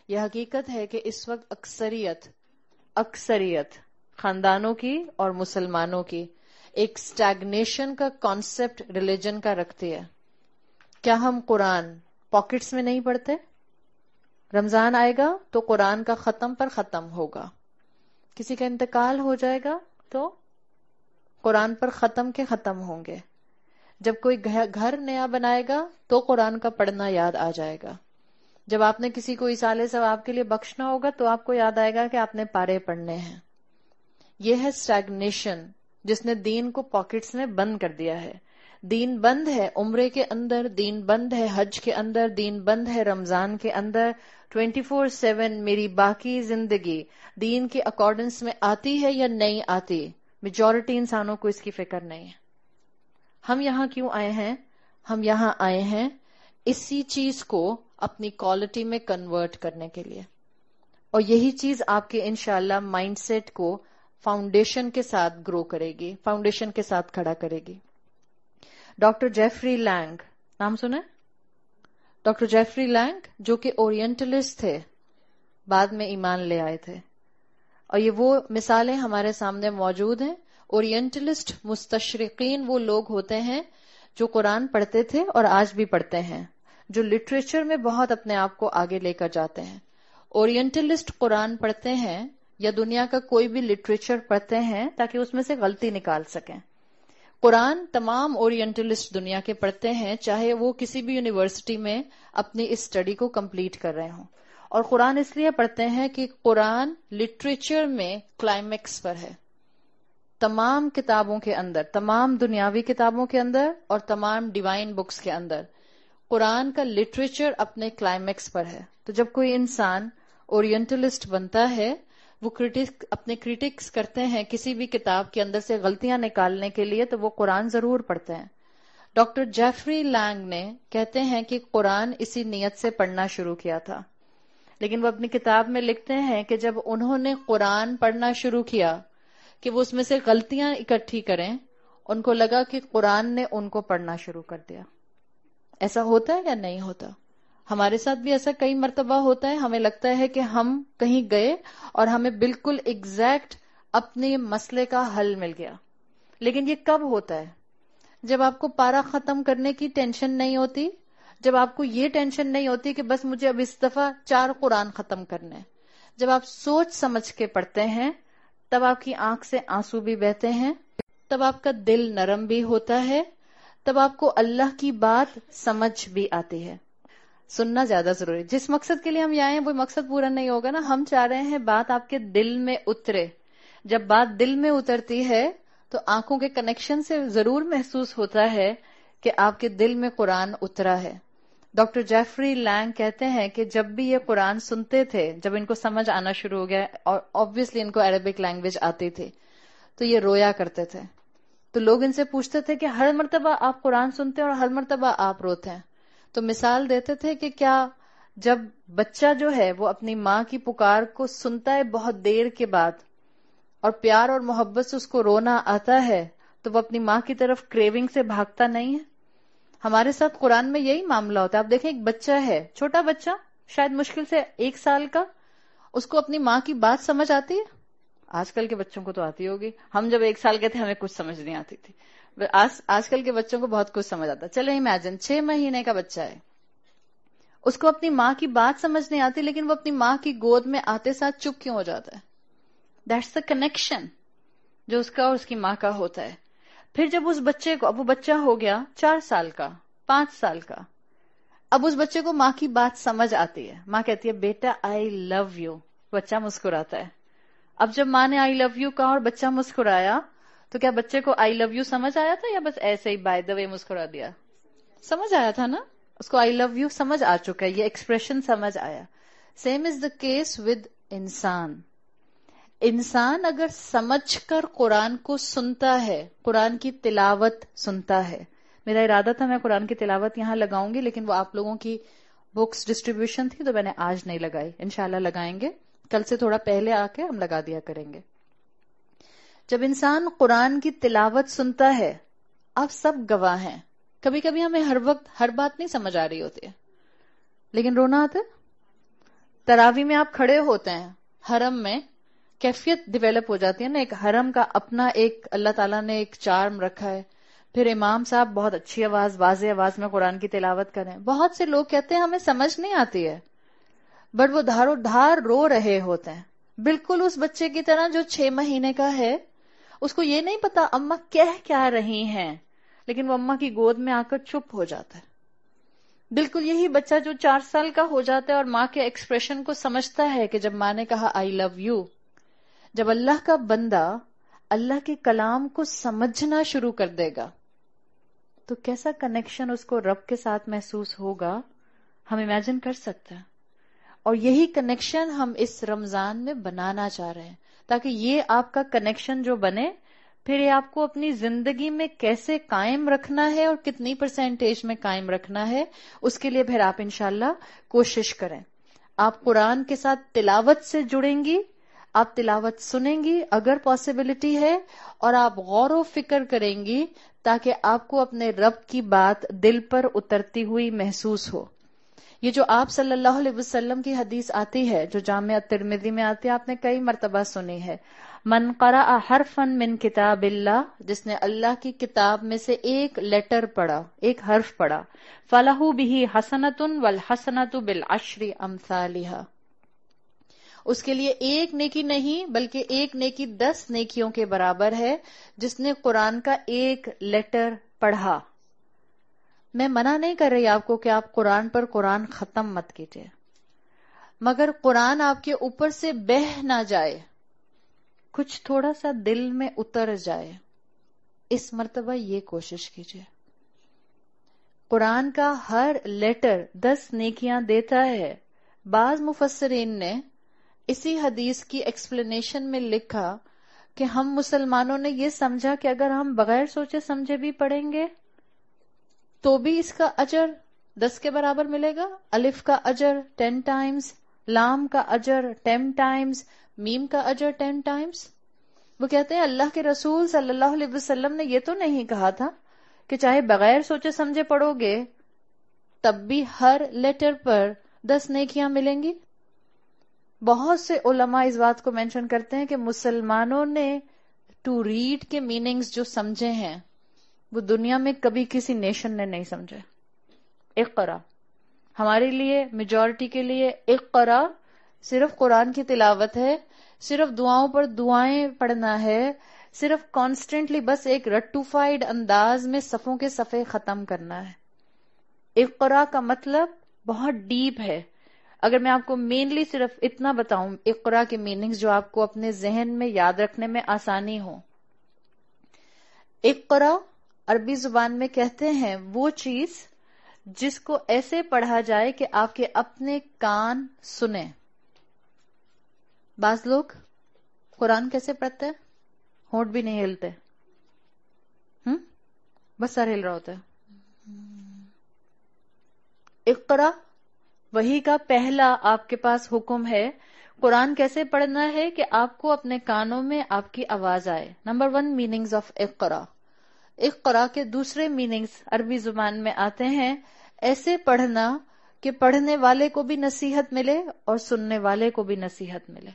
یہ حقیقت ہے کہ اس وقت اکثریت خاندانوں کی اور مسلمانوں کی ایک اسٹیگنیشن کا کانسیپٹ ریلیجن کا رکھتی ہے. کیا ہم قرآن پاکٹس میں نہیں پڑھتے؟ رمضان آئے گا تو قرآن کا ختم پر ختم ہوگا. کسی کا انتقال ہو جائے گا تو قرآن پر ختم کے ختم ہوں گے. جب کوئی گھر نیا بنائے گا تو قرآن کا پڑھنا یاد آ جائے گا. جب آپ نے کسی کو ایصال ثواب کے لیے بخشنا ہوگا تو آپ کو یاد آئے گا کہ آپ نے پارے پڑھنے ہیں. یہ ہے اسٹیگنیشن جس نے دین کو پاکٹس میں بند کر دیا ہے. دین بند ہے عمرے کے اندر، دین بند ہے حج کے اندر، دین بند ہے رمضان کے اندر. 24/7 میری باقی زندگی دین کے اکارڈنس میں آتی ہے یا نہیں آتی؟ میجورٹی انسانوں کو اس کی فکر نہیں ہے. ہم یہاں کیوں آئے ہیں؟ ہم یہاں آئے ہیں اسی چیز کو اپنی کوالٹی میں کنورٹ کرنے کے لیے، اور یہی چیز آپ کے انشاءاللہ مائنڈ سیٹ کو فاؤنڈیشن کے ساتھ گرو کرے گی، فاؤنڈیشن کے ساتھ کھڑا کرے گی. ڈاکٹر جیفری لینگ نام سنا؟ ڈاکٹر جیفری لینگ جو کہ اورینٹلسٹ تھے، بعد میں ایمان لے آئے تھے، اور یہ وہ مثالیں ہمارے سامنے موجود ہیں. اورینٹلسٹ مستشرقین وہ لوگ ہوتے ہیں جو قرآن پڑھتے تھے اور آج بھی پڑھتے ہیں، جو لٹریچر میں بہت اپنے آپ کو آگے لے کر جاتے ہیں. اورینٹلسٹ قرآن پڑھتے ہیں یا دنیا کا کوئی بھی لٹریچر پڑھتے ہیں تاکہ اس میں سے غلطی نکال سکیں. قرآن تمام اورینٹلسٹ دنیا کے پڑھتے ہیں، چاہے وہ کسی بھی یونیورسٹی میں اپنی اس اسٹڈی کو کمپلیٹ کر رہے ہوں. اور قرآن اس لیے پڑھتے ہیں کہ قرآن لٹریچر میں کلائمیکس پر ہے. تمام کتابوں کے اندر، تمام دنیاوی کتابوں کے اندر اور تمام ڈیوائن بکس کے اندر قرآن کا لٹریچر اپنے کلائمیکس پر ہے. تو جب کوئی انسان اورینٹلسٹ بنتا ہے، وہ اپنے کریٹکس کرتے ہیں کسی بھی کتاب کے اندر سے غلطیاں نکالنے کے لیے، تو وہ قرآن ضرور پڑھتے ہیں. ڈاکٹر جیفری لینگ نے کہتے ہیں کہ قرآن اسی نیت سے پڑھنا شروع کیا تھا، لیکن وہ اپنی کتاب میں لکھتے ہیں کہ جب انہوں نے قرآن پڑھنا شروع کیا کہ وہ اس میں سے غلطیاں اکٹھی کریں، ان کو لگا کہ قرآن نے ان کو پڑھنا شروع کر دیا. ایسا ہوتا ہے یا نہیں ہوتا؟ ہمارے ساتھ بھی ایسا کئی مرتبہ ہوتا ہے. ہمیں لگتا ہے کہ ہم کہیں گئے اور ہمیں بالکل ایگزیکٹ اپنے مسئلے کا حل مل گیا. لیکن یہ کب ہوتا ہے؟ جب آپ کو پارا ختم کرنے کی ٹینشن نہیں ہوتی، جب آپ کو یہ ٹینشن نہیں ہوتی کہ بس مجھے اب اس دفعہ 4 قرآن ختم کرنے. جب آپ سوچ سمجھ کے پڑھتے ہیں تب آپ کی آنکھ سے آنسو بھی بہتے ہیں، تب آپ کا دل نرم بھی ہوتا ہے، تب آپ کو اللہ کی بات سمجھ بھی آتی ہے. سننا زیادہ ضروری. جس مقصد کے لیے ہم یہاں آئے ہیں وہ مقصد پورا نہیں ہوگا نا. ہم چاہ رہے ہیں بات آپ کے دل میں اترے. جب بات دل میں اترتی ہے تو آنکھوں کے کنیکشن سے ضرور محسوس ہوتا ہے کہ آپ کے دل میں قرآن اترا ہے. ڈاکٹر جیفری لینگ کہتے ہیں کہ جب بھی یہ قرآن سنتے تھے، جب ان کو سمجھ آنا شروع ہو گیا، اور آبویسلی ان کو عربک لینگویج آتی تھی، تو یہ رویا کرتے تھے. تو لوگ ان سے پوچھتے تھے کہ ہر مرتبہ آپ قرآن سنتے ہیں اور ہر مرتبہ آپ روتے ہیں. تو مثال دیتے تھے کہ کیا جب بچہ جو ہے وہ اپنی ماں کی پکار کو سنتا ہے بہت دیر کے بعد اور پیار اور محبت سے اس کو رونا آتا ہے، تو وہ اپنی ماں کی طرف کریونگ سے بھاگتا نہیں ہے؟ ہمارے ساتھ قرآن میں یہی معاملہ ہوتا ہے. آپ دیکھیں ایک بچہ ہے، چھوٹا بچہ، شاید مشکل سے 1 سال کا، اس کو اپنی ماں کی بات سمجھ آتی ہے. آج کل کے بچوں کو تو آتی ہوگی. ہم جب 1 سال کے تھے ہمیں کچھ سمجھ نہیں آتی تھی. آج کل کے بچوں کو بہت کچھ سمجھ آتا ہے. چلے امیجن 6 مہینے کا بچہ ہے، اس کو اپنی ماں کی بات سمجھ نہیں آتی، لیکن وہ اپنی ماں کی گود میں آتے ساتھ چپ کیوں ہو جاتا ہے؟ دیٹس دا کنیکشن جو اس کا اور اس کی ماں کا ہوتا ہے. پھر جب اس بچے کو، اب وہ بچہ ہو گیا 4 سال کا، 5 سال کا، اب اس بچے کو ماں کی بات سمجھ آتی ہے. ماں کہتی ہے بیٹا آئی لو یو، بچہ مسکراتا ہے. اب جب ماں نے آئی لو یو کہا اور بچہ مسکرایا، تو کیا بچے کو آئی لو یو سمجھ آیا تھا یا بس ایسے ہی بائی دا وے مسکرا دیا؟ سمجھ آیا تھا نا، اس کو آئی لو یو سمجھ آ چکا ہے، یہ ایکسپریشن سمجھ آیا. Same is the case with انسان. انسان اگر سمجھ کر قرآن کو سنتا ہے، قرآن کی تلاوت سنتا ہے. میرا ارادہ تھا میں قرآن کی تلاوت یہاں لگاؤں گی، لیکن وہ آپ لوگوں کی بکس ڈسٹریبیوشن تھی تو میں نے آج نہیں لگائی. انشاءاللہ لگائیں گے، کل سے تھوڑا پہلے آ کے ہم لگا دیا کریں گے. جب انسان قرآن کی تلاوت سنتا ہے، آپ سب گواہ ہیں، کبھی کبھی ہمیں ہر وقت ہر بات نہیں سمجھ آ رہی ہوتی ہے، لیکن رونا آتا ہے. تراوی میں آپ کھڑے ہوتے ہیں حرم میں، کیفیت ڈیولپ ہو جاتی ہے نا، ایک حرم کا اپنا ایک اللہ تعالیٰ نے ایک چارم رکھا ہے. پھر امام صاحب بہت اچھی آواز، واضح آواز میں قرآن کی تلاوت کریں. بہت سے لوگ کہتے ہیں ہمیں سمجھ نہیں آتی ہے، بٹ وہ دھارو دھار رو رہے ہوتے ہیں، بالکل اس بچے کی طرح جو 6 مہینے کا ہے. اس کو یہ نہیں پتا اماں کہہ کیا رہی ہیں، لیکن وہ اماں کی گود میں آ کر چپ ہو جاتا ہے. بالکل یہی بچہ جو 4 سال کا ہو جاتا ہے اور ماں کے ایکسپریشن کو سمجھتا ہے کہ جب ماں نے کہا آئی لو یو. جب اللہ کا بندہ اللہ کے کلام کو سمجھنا شروع کر دے گا تو کیسا کنیکشن اس کو رب کے ساتھ محسوس ہوگا، ہم امیجن کر سکتے ہیں. اور یہی کنیکشن ہم اس رمضان میں بنانا چاہ رہے ہیں، تاکہ یہ آپ کا کنیکشن جو بنے، پھر یہ آپ کو اپنی زندگی میں کیسے قائم رکھنا ہے اور کتنی پرسنٹیج میں قائم رکھنا ہے، اس کے لیے پھر آپ انشاءاللہ کوشش کریں. آپ قرآن کے ساتھ تلاوت سے جڑیں گی، آپ تلاوت سنیں گی اگر پاسبلٹی ہے، اور آپ غور و فکر کریں گی تاکہ آپ کو اپنے رب کی بات دل پر اترتی ہوئی محسوس ہو. یہ جو آپ صلی اللہ علیہ وسلم کی حدیث آتی ہے جو جامع ترمذی میں آتی ہے، آپ نے کئی مرتبہ سنی ہے، من قرأ حرفا من کتاب اللہ، جس نے اللہ کی کتاب میں سے ایک لیٹر پڑھا، ایک حرف پڑھا، فلہ بہ حسنۃ والحسنۃ بالعشر امثالھا، اس کے لیے ایک نیکی نہیں بلکہ ایک نیکی 10 نیکیوں کے برابر ہے جس نے قرآن کا ایک لیٹر پڑھا. میں منع نہیں کر رہی آپ کو کہ آپ قرآن پر قرآن ختم مت کیجیے، مگر قرآن آپ کے اوپر سے بہہ نہ جائے، کچھ تھوڑا سا دل میں اتر جائے، اس مرتبہ یہ کوشش کیجیے. قرآن کا ہر لیٹر 10 نیکیاں دیتا ہے. بعض مفسرین نے اسی حدیث کی ایکسپلینیشن میں لکھا کہ ہم مسلمانوں نے یہ سمجھا کہ اگر ہم بغیر سوچے سمجھے بھی پڑھیں گے تو بھی اس کا اجر 10 کے برابر ملے گا. الف کا اجر 10 ٹائمز، لام کا اجر 10 ٹائمز، میم کا اجر 10 ٹائمز. وہ کہتے ہیں اللہ کے رسول صلی اللہ علیہ وسلم نے یہ تو نہیں کہا تھا کہ چاہے بغیر سوچے سمجھے پڑھو گے تب بھی ہر لیٹر پر 10 نیکیاں ملیں گی. بہت سے علماء اس بات کو مینشن کرتے ہیں کہ مسلمانوں نے ٹو ریڈ کے میننگز جو سمجھے ہیں وہ دنیا میں کبھی کسی نیشن نے نہیں سمجھے. اقرا ہمارے لیے، میجورٹی کے لیے اقرا صرف قرآن کی تلاوت ہے، صرف دعاؤں پر دعائیں پڑھنا ہے، صرف کانسٹنٹلی بس ایک رٹوفائڈ انداز میں صفوں کے صفحے ختم کرنا ہے. اقرا کا مطلب بہت ڈیپ ہے. اگر میں آپ کو مینلی صرف اتنا بتاؤں اقرا کے میننگز جو آپ کو اپنے ذہن میں یاد رکھنے میں آسانی ہو. اقرا عربی زبان میں کہتے ہیں وہ چیز جس کو ایسے پڑھا جائے کہ آپ کے اپنے کان سنیں. بعض لوگ قرآن کیسے پڑھتے ہیں؟ ہونٹ بھی نہیں ہلتے، بس سر ہل رہا ہوتا ہے. اقرا وحی کا پہلا آپ کے پاس حکم ہے. قرآن کیسے پڑھنا ہے کہ آپ کو اپنے کانوں میں آپ کی آواز آئے. نمبر 1 میننگز آف اقرا. اقرا کے دوسرے میننگز عربی زبان میں آتے ہیں ایسے پڑھنا کہ پڑھنے والے کو بھی نصیحت ملے اور سننے والے کو بھی نصیحت ملے.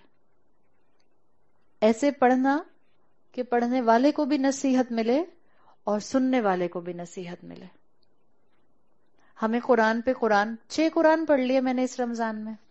ایسے پڑھنا کہ پڑھنے والے کو بھی نصیحت ملے اور سننے والے کو بھی نصیحت ملے. ہمیں قرآن پہ قرآن 6 قرآن پڑھ لیے میں نے اس رمضان میں.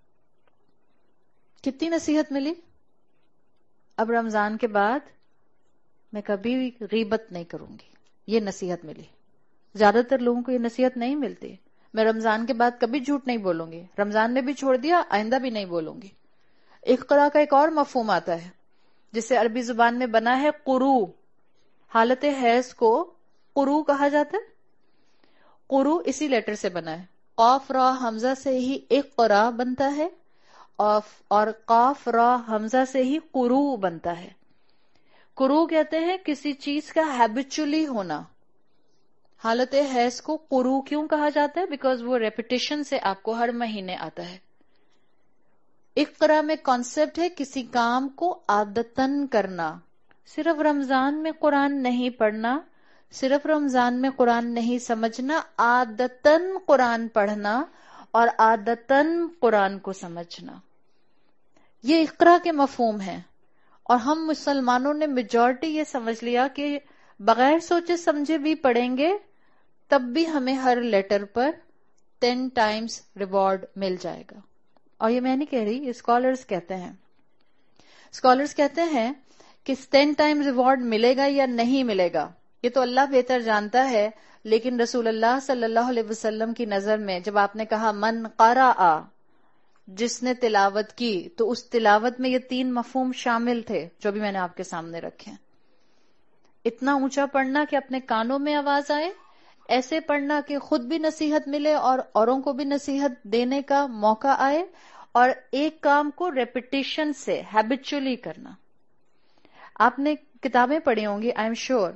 کتنی نصیحت ملی؟ اب رمضان کے بعد میں کبھی بھی غیبت نہیں کروں گی، یہ نصیحت ملی. زیادہ تر لوگوں کو یہ نصیحت نہیں ملتی. میں رمضان کے بعد کبھی جھوٹ نہیں بولوں گی، رمضان میں بھی چھوڑ دیا، آئندہ بھی نہیں بولوں گی. اقرا کا ایک اور مفہوم آتا ہے جسے عربی زبان میں بنا ہے قرو. حالت حیض کو قرو کہا جاتا ہے. قرو اسی لیٹر سے بنا ہے. قاف را حمزہ سے ہی اقرا بنتا ہے اور قاف را حمزہ سے ہی قرو بنتا ہے. قرو کہتے ہیں کسی چیز کا ہیبچولی ہونا. حالت حیض کو قرو کیوں کہا جاتا ہے؟ بیکاز وہ ریپیٹیشن سے آپ کو ہر مہینے آتا ہے. اقرا میں کانسیپٹ ہے کسی کام کو عادتن کرنا. صرف رمضان میں قرآن نہیں پڑھنا، صرف رمضان میں قرآن نہیں سمجھنا، عادتن قرآن پڑھنا اور عادتاً قرآن کو سمجھنا. یہ اقرا کے مفہوم ہے، اور ہم مسلمانوں نے میجورٹی یہ سمجھ لیا کہ بغیر سوچے سمجھے بھی پڑھیں گے تب بھی ہمیں ہر لیٹر پر 10 ٹائمز ریوارڈ مل جائے گا. اور یہ میں نہیں کہہ رہی، یہ اسکالرز کہتے ہیں. اسکالرز کہتے ہیں کہ 10 ٹائمز ریوارڈ ملے گا یا نہیں ملے گا یہ تو اللہ بہتر جانتا ہے، لیکن رسول اللہ صلی اللہ علیہ وسلم کی نظر میں جب آپ نے کہا من قرأ، جس نے تلاوت کی، تو اس تلاوت میں یہ 3 مفہوم شامل تھے جو بھی میں نے آپ کے سامنے رکھے ہیں. اتنا اونچا پڑھنا کہ اپنے کانوں میں آواز آئے، ایسے پڑھنا کہ خود بھی نصیحت ملے اور اوروں کو بھی نصیحت دینے کا موقع آئے، اور ایک کام کو ریپیٹیشن سے ہیبیچولی کرنا. آپ نے کتابیں پڑھی ہوں گی آئی ایم شیور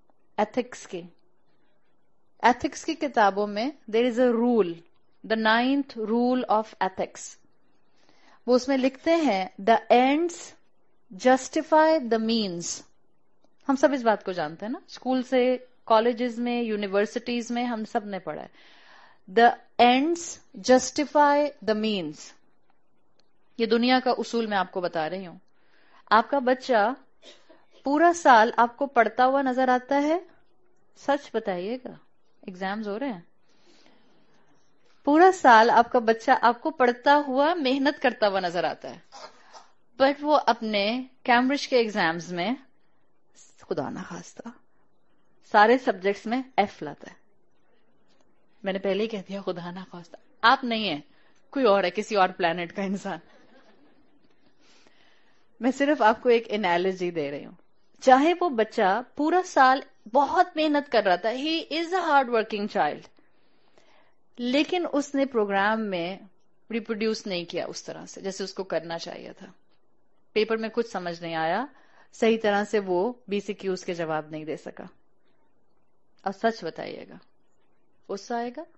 ایتھکس کی کتابوں میں there is a rule, the 9th rule of ethics. وہ اس میں لکھتے ہیں the ends justify the means. ہم سب اس بات کو جانتے ہیں نا، اسکول سے کالجز میں یونیورسٹیز میں ہم سب نے پڑھا ہے. The ends justify the means. یہ دنیا کا اصول میں آپ کو بتا رہی ہوں. آپ کا بچہ پورا سال آپ کو پڑھتا ہوا نظر آتا ہے؟ سچ بتائیے گا، ایگزامز ہو رہے ہیں. پورا سال آپ کا بچہ آپ کو پڑھتا ہوا محنت کرتا ہوا نظر آتا ہے، بٹ وہ اپنے کیمبرج کے ایگزامز میں خدا نہ خواستہ سارے سبجیکٹس میں F لاتا ہے. میں نے پہلے ہی کہہ دیا خدا نہ خواستہ، آپ نہیں ہیں، کوئی اور ہے، کسی اور پلانٹ کا انسان. میں صرف آپ کو ایک انالوجی دے رہی ہوں. چاہے وہ بچہ پورا سال بہت محنت کر رہا تھا، he is a hard working child, لیکن اس نے پروگرام میں ریپروڈیوس نہیں کیا اس طرح سے جیسے اس کو کرنا چاہیے تھا. پیپر میں کچھ سمجھ نہیں آیا، صحیح طرح سے وہ BCQs کے جواب نہیں دے سکا. اور سچ بتائیے گا غصہ آئے گا؟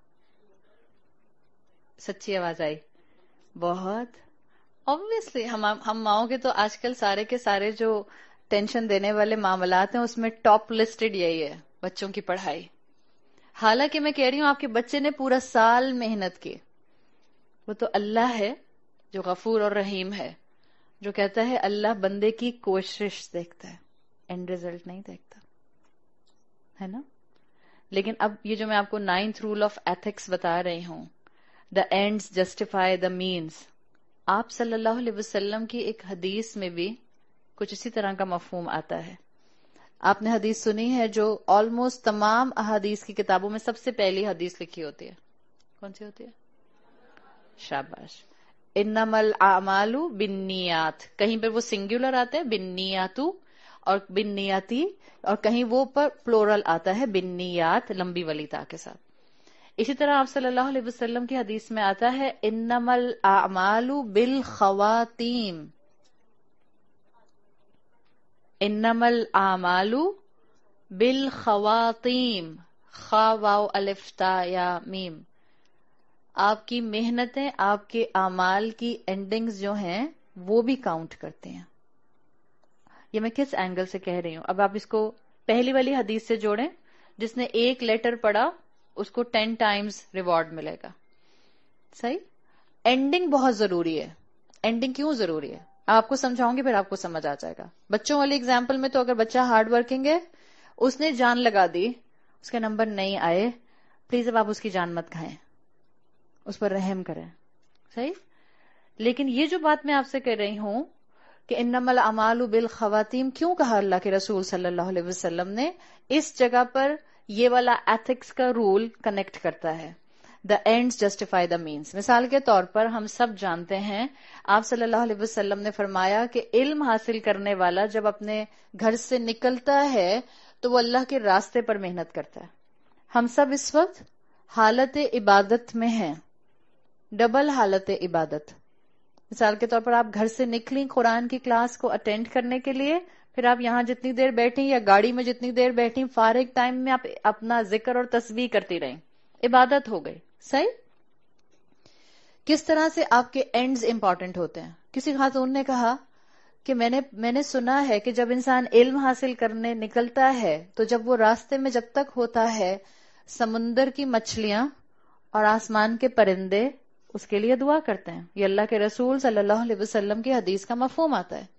سچی آواز آئی؟ بہت. obviously ہم ماؤں کے تو آج کل سارے کے سارے جو ٹینشن دینے والے معاملات ہیں اس میں ٹاپ لسٹڈ یہی ہے، بچوں کی پڑھائی. حالانکہ میں کہہ رہی ہوں آپ کے بچے نے پورا سال محنت کی. وہ تو اللہ ہے جو غفور اور رحیم ہے، جو کہتا ہے اللہ بندے کی کوشش دیکھتا ہے، اینڈ ریزلٹ نہیں دیکھتا ہے نا. لیکن اب یہ جو میں آپ کو 9th رول آف ایتھکس بتا رہی ہوں، the ends justify the means, آپ صلی اللہ علیہ وسلم کی ایک حدیث میں بھی کچھ اسی طرح کا مفہوم آتا ہے. آپ نے حدیث سنی ہے جو آلموسٹ تمام احادیث کی کتابوں میں سب سے پہلی حدیث لکھی ہوتی ہے. کون سی ہوتی ہے؟ شاباش. انما الاعمال بالنیات. کہیں پہ وہ سنگولر آتا ہے بالنیاتو اور بالنیاتی، اور کہیں وہ پر پلورل آتا ہے بالنیات لمبی والی تا کے ساتھ. اسی طرح آپ صلی اللہ علیہ وسلم کی حدیث میں آتا ہے انما الاعمال بالخواتیم. انما الاعمال بالخواتیم، خا واو الف تا یا میم. آپ کی محنتیں، آپ کے اعمال کی اینڈنگز جو ہیں وہ بھی کاؤنٹ کرتے ہیں. یہ میں کس اینگل سے کہہ رہی ہوں؟ اب آپ اس کو پہلی والی حدیث سے جوڑیں، جس نے ایک لیٹر پڑھا اس کو 10 ٹائمز ریوارڈ ملے گا. صحیح. اینڈنگ بہت ضروری ہے. اینڈنگ کیوں ضروری ہے آپ کو سمجھاؤں گی، پھر آپ کو سمجھ آ جائے گا. بچوں والی اگزامپل میں تو اگر بچہ ہارڈ ورکنگ ہے، اس نے جان لگا دی، اس کے نمبر نہیں آئے، پلیز اب آپ اس کی جان مت کھائیں، اس پر رحم کریں. صحیح. لیکن یہ جو بات میں آپ سے کہہ رہی ہوں کہ انما الاعمال بالخواتیم کیوں کہا اللہ کے رسول صلی اللہ علیہ وسلم نے، اس جگہ پر یہ والا ایتھکس کا رول کنیکٹ کرتا ہے. The ends justify the means. مثال کے طور پر ہم سب جانتے ہیں آپ صلی اللہ علیہ وسلم نے فرمایا کہ علم حاصل کرنے والا جب اپنے گھر سے نکلتا ہے تو وہ اللہ کے راستے پر محنت کرتا ہے. ہم سب اس وقت حالت عبادت میں ہیں، ڈبل حالت عبادت. مثال کے طور پر آپ گھر سے نکلیں قرآن کی کلاس کو اٹینڈ کرنے کے لیے، پھر آپ یہاں جتنی دیر بیٹھیں یا گاڑی میں جتنی دیر بیٹھیں، فارغ ٹائم میں آپ اپنا ذکر اور تسبیح کرتی رہیں، عبادت ہو گئی. صحیح. کس طرح سے آپ کے اینڈز امپورٹنٹ ہوتے ہیں. کسی خاتون نے کہا کہ میں نے سنا ہے کہ جب انسان علم حاصل کرنے نکلتا ہے تو جب وہ راستے میں جب تک ہوتا ہے، سمندر کی مچھلیاں اور آسمان کے پرندے اس کے لیے دعا کرتے ہیں. یہ اللہ کے رسول صلی اللہ علیہ وسلم کی حدیث کا مفہوم آتا ہے.